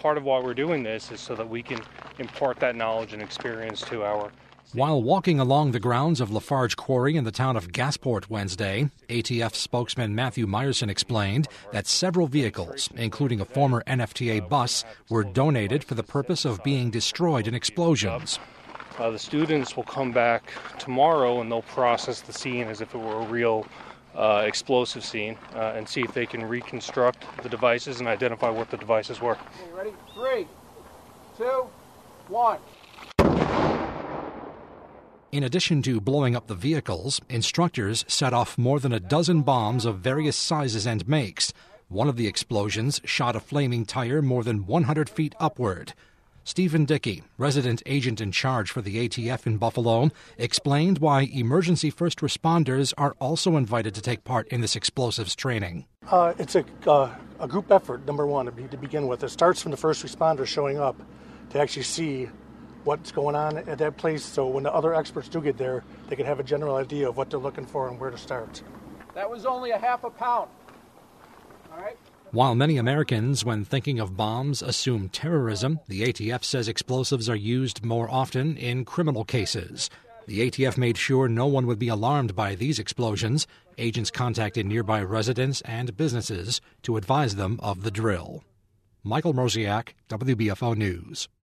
part of why we're doing this is so that we can impart that knowledge and experience to our... While walking along the grounds of Lafarge Quarry in the town of Gasport Wednesday, ATF spokesman Matthew Meyerson explained that several vehicles, including a former NFTA bus, were donated for the purpose of being destroyed in explosions. The students will come back tomorrow and they'll process the scene as if it were a real explosive scene and see if they can reconstruct the devices and identify what the devices were. Okay, ready? 3, 2, 1. In addition to blowing up the vehicles, instructors set off more than a dozen bombs of various sizes and makes. One of the explosions shot a flaming tire more than 100 feet upward. Stephen Dickey, resident agent in charge for the ATF in Buffalo, explained why emergency first responders are also invited to take part in this explosives training. It's a group effort, number one, to begin with. It starts from the first responders showing up to actually see what's going on at that place, so when the other experts do get there, they can have a general idea of what they're looking for and where to start. That was only a half a pound. All right? While many Americans, when thinking of bombs, assume terrorism, the ATF says explosives are used more often in criminal cases. The ATF made sure no one would be alarmed by these explosions. Agents contacted nearby residents and businesses to advise them of the drill. Michael Mrozek, WBFO News.